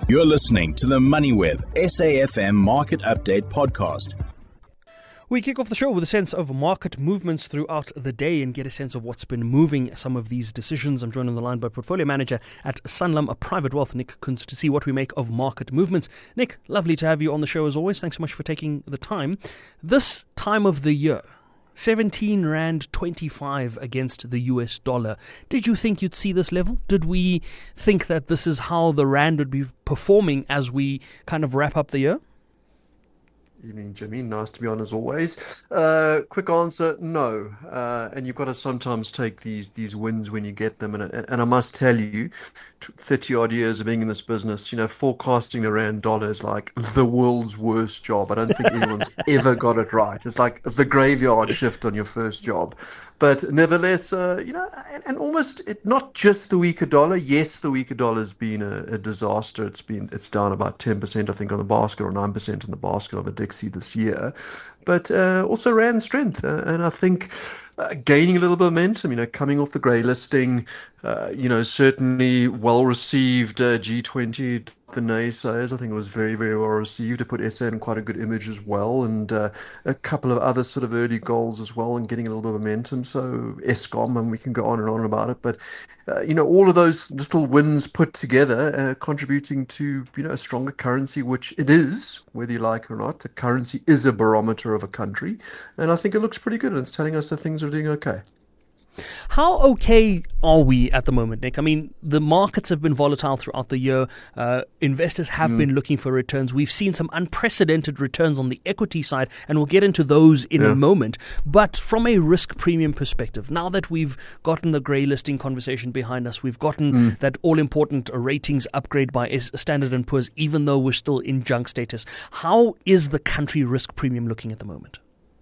You're listening to the MoneyWeb SAFM Market Update Podcast. We kick off the show with a sense of market movements throughout the day and get a sense of what's been moving some of these decisions. I'm joined on the line by Portfolio Manager at Sanlam, a private wealth, Nick Kuntz, to see what we make of market movements. Nick, lovely to have you on the show as always. Thanks so much for taking the time. This time of the year, 17 Rand 25 against the US dollar. Did you think you'd see this level? Did we think that this is how the Rand would be performing as we kind of wrap up the year? Evening, Jimmy. Nice to be on as always. Quick answer, no. And you've got to sometimes take these wins when you get them. And I must tell you, 30 odd years of being in this business, forecasting the Rand dollar is like the world's worst job. I don't think anyone's ever got it right. It's like the graveyard shift on your first job. But nevertheless, and almost not just the weaker dollar. Yes, the weaker dollar has been a disaster. It's down about 10%, I think, on the basket, or 9% on the basket of a Dixie this year. But also Rand strength, and I think gaining a little bit of momentum, coming off the grey listing, certainly well received G20, the naysayers. I think it was very, very well received. It put SA in quite a good image as well, and a couple of other sort of early goals as well, and getting a little bit of momentum. So Eskom, and we can go on and on about it, but all of those little wins put together, contributing to a stronger currency, which it is, whether you like it or not. The currency is a barometer of a country, and I think it looks pretty good, and it's telling us that things are doing okay. How okay are we at the moment, Nick? I mean, the markets have been volatile throughout the year. Investors have been looking for returns. We've seen some unprecedented returns on the equity side, and we'll get into those in a moment. But from a risk premium perspective, now that we've gotten the grey listing conversation behind us, we've gotten that all-important ratings upgrade by Standard & Poor's, even though we're still in junk status, how is the country risk premium looking at the moment?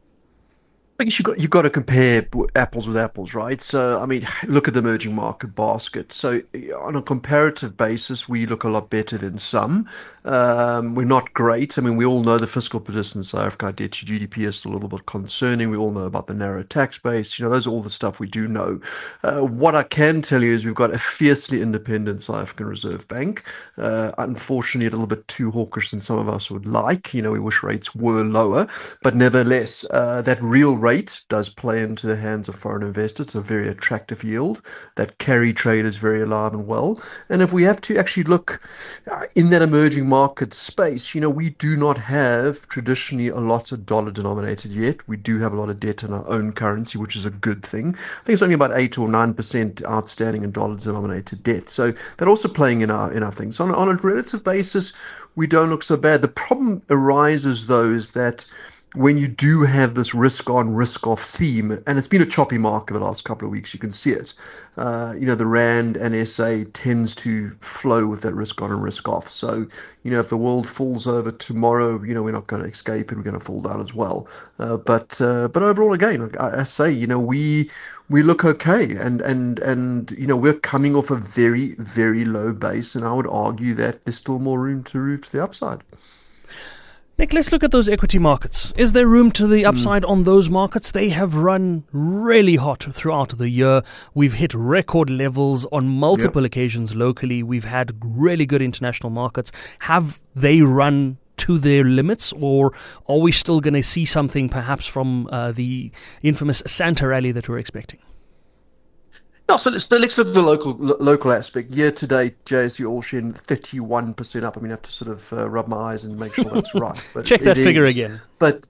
I guess you've got to compare apples with apples, right? So, look at the emerging market basket. So, on a comparative basis, we look a lot better than some. We're not great. We all know the fiscal position in South Africa, debt to GDP is still a little bit concerning. We all know about the narrow tax base. Those are all the stuff we do know. What I can tell you is we've got a fiercely independent South African Reserve Bank. Unfortunately, a little bit too hawkish than some of us would like. We wish rates were lower, but nevertheless, that real rate does play into the hands of foreign investors. It's a very attractive yield. That carry trade is very alive and well. And if we have to actually look in that emerging market space, we do not have traditionally a lot of dollar denominated yet. We do have a lot of debt in our own currency, which is a good thing. I think it's only about 8 or 9% outstanding in dollar denominated debt. So they're also playing in our things. On a relative basis, we don't look so bad. The problem arises, though, is that when you do have this risk on, risk off theme, and it's been a choppy market the last couple of weeks, you can see it. The Rand and SA tends to flow with that risk on and risk off. So, if the world falls over tomorrow, we're not going to escape it. We're going to fall down as well. But overall, again, I say, we look okay, and we're coming off a very, very low base, and I would argue that there's still more room to the upside. Nick, let's look at those equity markets. Is there room to the upside on those markets? They have run really hot throughout the year. We've hit record levels on multiple occasions locally. We've had really good international markets. Have they run to their limits, or are we still going to see something perhaps from the infamous Santa rally that we're expecting? No, so let's look at the local aspect. Year to date, JSE All Share 31% up. I have to sort of rub my eyes and make sure that's right. But check that figure again. But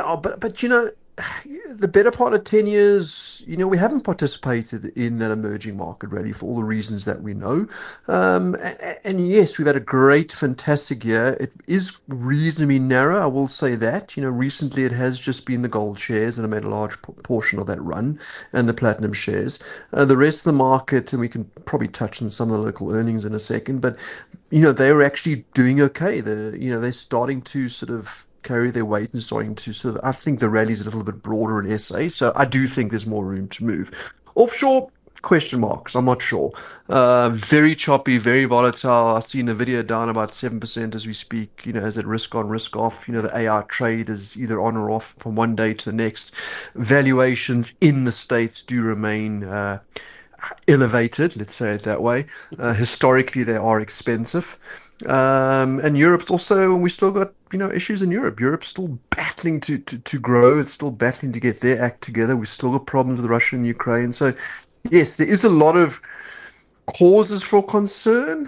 the better part of 10 years, we haven't participated in that emerging market rally for all the reasons that we know. And yes, we've had a great, fantastic year. It is reasonably narrow, I will say that. Recently it has just been the gold shares, and I made a large portion of that run, and the platinum shares. The rest of the market, and we can probably touch on some of the local earnings in a second, but, they're actually doing okay. They're starting to sort of carry their weight and starting to sort of, I think the rally's a little bit broader in SA, so I do think there's more room to move. Offshore, question marks, I'm not sure. Very choppy, very volatile. I've seen Nvidia down about 7% as we speak, as it risk on, risk off. The AI trade is either on or off from one day to the next. Valuations in the States do remain elevated, let's say it that way. Historically, they are expensive. And Europe's also, we still got, issues in Europe. Europe's still battling to grow. It's still battling to get their act together. We still got problems with Russia and Ukraine. So, yes, there is a lot of causes for concern.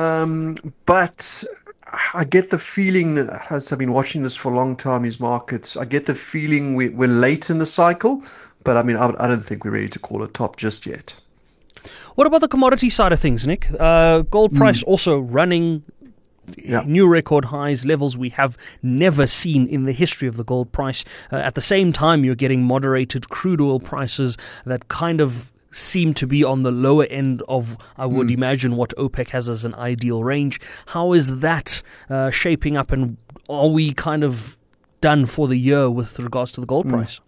But I get the feeling, as I've been watching this for a long time, these markets, I get the feeling we're late in the cycle. But, I don't think we're ready to call it top just yet. What about the commodity side of things, Nick? Gold price also running new record highs, levels we have never seen in the history of the gold price. At the same time, you're getting moderated crude oil prices that kind of seem to be on the lower end of, I would imagine, what OPEC has as an ideal range. How is that shaping up, and are we kind of done for the year with regards to the gold price?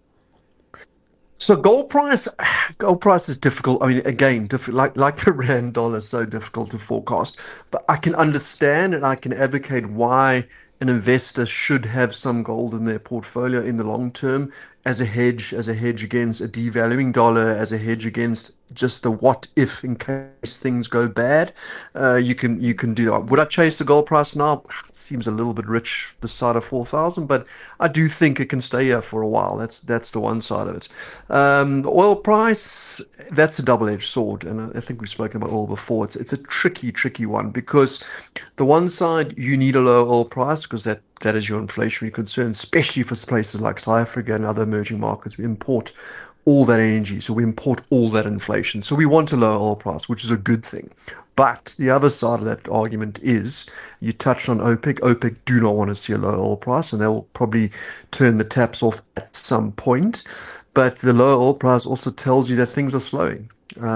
So gold price is difficult. Again, like the rand dollar, so difficult to forecast. But I can understand and I can advocate why an investor should have some gold in their portfolio in the long term as a hedge against a devaluing dollar, as a hedge against just the what if in case things go bad. You can do that. Would I chase the gold price now? It seems a little bit rich this side of 4,000, but I do think it can stay here for a while. That's the one side of it. Oil price, that's a double-edged sword, and I think we've spoken about oil before. It's a tricky one, because the one side, you need a low oil price because that is your inflationary concern, especially for places like South Africa and other emerging markets. We import all that energy, so we import all that inflation. So we want a low oil price, which is a good thing. But the other side of that argument is, you touched on OPEC. OPEC do not want to see a low oil price, and they'll probably turn the taps off at some point. But the low oil price also tells you that things are slowing.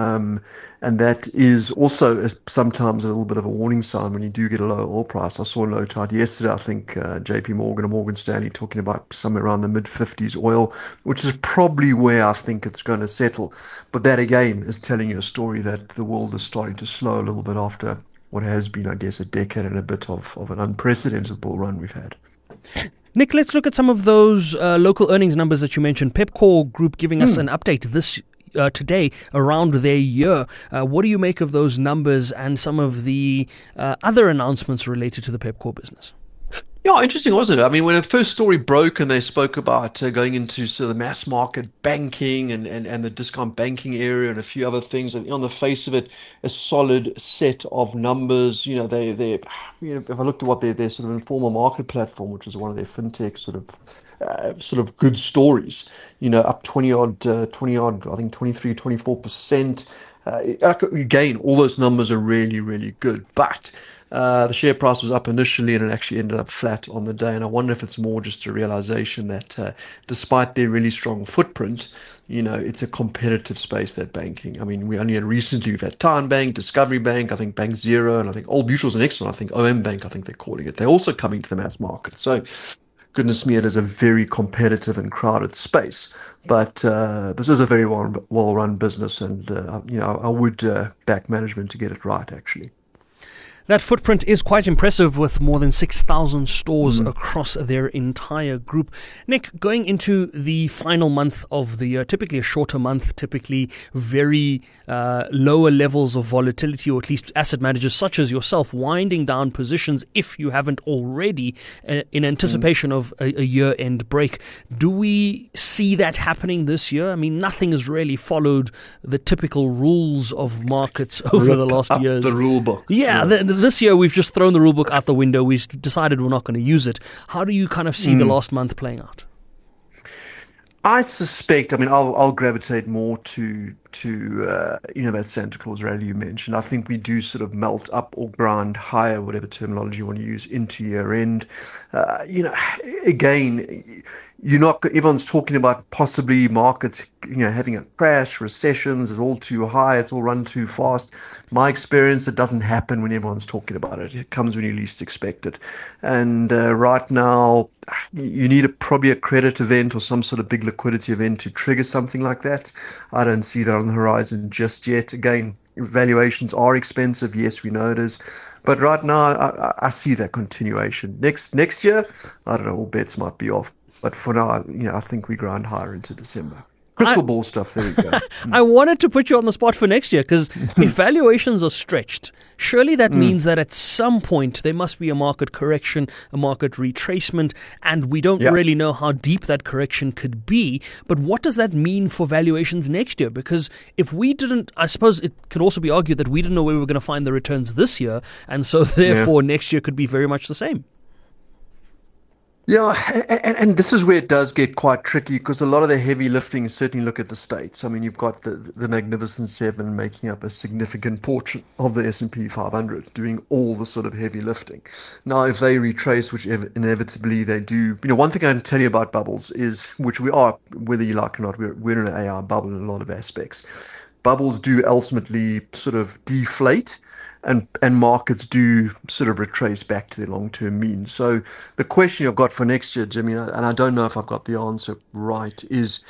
And that is also sometimes a little bit of a warning sign when you do get a low oil price. I saw a low tide yesterday, I think JP Morgan or Morgan Stanley talking about somewhere around the mid-50s oil, which is probably where I think it's going to settle. But that, again, is telling you a story that the world is starting to slow a little bit after what has been, I guess, a decade and a bit of an unprecedented bull run we've had. Nick, let's look at some of those local earnings numbers that you mentioned. Pepkor Group giving us an update today around their year. What do you make of those numbers and some of the other announcements related to the Pepkor business? Yeah, interesting, wasn't it? When the first story broke and they spoke about going into sort of the mass market banking and the discount banking area and a few other things, and on the face of it, a solid set of numbers. They if I looked at what their sort of informal market platform, which is one of their fintech sort of good stories, up 20 odd, I think 23, 24%. Again, all those numbers are really, really good, but the share price was up initially and it actually ended up flat on the day. And I wonder if it's more just a realization that despite their really strong footprint, it's a competitive space, that banking. We only recently, we've had TymeBank, Discovery Bank, I think Bank Zero, and I think Old Mutual's the next one. I think OM Bank, I think they're calling it. They're also coming to the mass market. So goodness me, it is a very competitive and crowded space. But this is a very well-run business, and I would back management to get it right, actually. That footprint is quite impressive, with more than 6,000 stores across their entire group. Nick, going into the final month of the year, typically a shorter month, typically very lower levels of volatility, or at least asset managers such as yourself winding down positions if you haven't already in anticipation of a year-end break. Do we see that happening this year? Nothing has really followed the typical rules of markets over the last years. The rule book. Yeah. This year, we've just thrown the rule book out the window. We've decided we're not going to use it. How do you kind of see the last month playing out? I suspect, I'll gravitate more to that Santa Claus rally you mentioned. I think we do sort of melt up or grind higher, whatever terminology you want to use, into year end. Again, everyone's talking about possibly markets, having a crash, recessions. It's all too high. It's all run too fast. My experience, it doesn't happen when everyone's talking about it. It comes when you least expect it. And right now, you need probably a credit event or some sort of big liquidity event to trigger something like that. I don't see that on the horizon just yet. Again, valuations are expensive. Yes, we know it is. But right now, I see that continuation. Next year, I don't know, all bets might be off. But for now, I think we grind higher into December. Crystal ball stuff, there you go. I wanted to put you on the spot for next year because if valuations are stretched, surely that means that at some point there must be a market correction, a market retracement, and we don't really know how deep that correction could be. But what does that mean for valuations next year? Because if we didn't, I suppose it could also be argued that we didn't know where we were going to find the returns this year, and so therefore next year could be very much the same. Yeah, and this is where it does get quite tricky because a lot of the heavy lifting, certainly look at the States. I mean, you've got the Magnificent Seven making up a significant portion of the S&P 500, doing all the sort of heavy lifting. Now, if they retrace, which inevitably they do, one thing I can tell you about bubbles is, which we are, whether you like or not, we're in an AI bubble in a lot of aspects. Bubbles do ultimately sort of deflate. And markets do sort of retrace back to their long-term mean. So the question I've got for next year, Jimmy, and I don't know if I've got the answer right, is,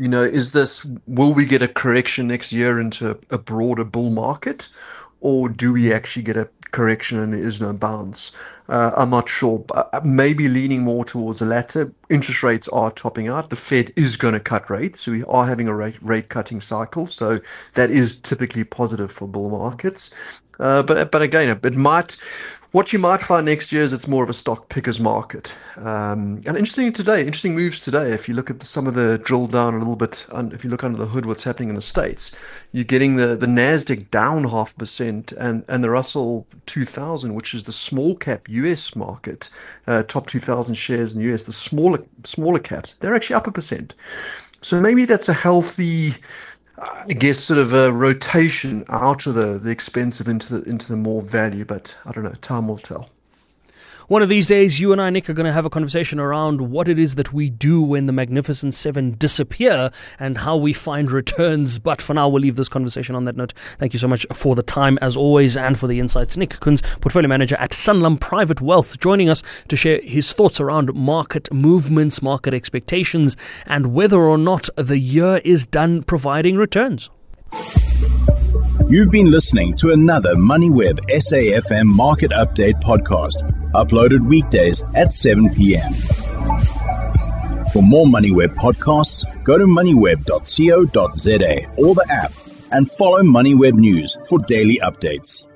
will we get a correction next year into a broader bull market, or do we actually get a correction and there is no bounce? I'm not sure. Maybe leaning more towards the latter. Interest rates are topping out. The Fed is going to cut rates. So we are having a rate cutting cycle. So that is typically positive for bull markets. But again, what you might find next year is it's more of a stock pickers market. And interesting moves today. If you look at some of the drill down a little bit, if you look under the hood, what's happening in the States, you're getting the NASDAQ down 0.5% and the Russell 2000, which is the small cap US market, top 2,000 shares in the US, the smaller caps, they're actually up 1%. So maybe that's a healthy, I guess, sort of a rotation out of the expensive into the more value, but I don't know, time will tell. One of these days, you and I, Nick, are going to have a conversation around what it is that we do when the Magnificent Seven disappear and how we find returns. But for now, we'll leave this conversation on that note. Thank you so much for the time, as always, and for the insights. Nick Kunz, Portfolio Manager at Sanlam Private Wealth, joining us to share his thoughts around market movements, market expectations, and whether or not the year is done providing returns. You've been listening to another MoneyWeb SAFM Market Update podcast, uploaded weekdays at 7 p.m. For more MoneyWeb podcasts, go to moneyweb.co.za or the app and follow MoneyWeb News for daily updates.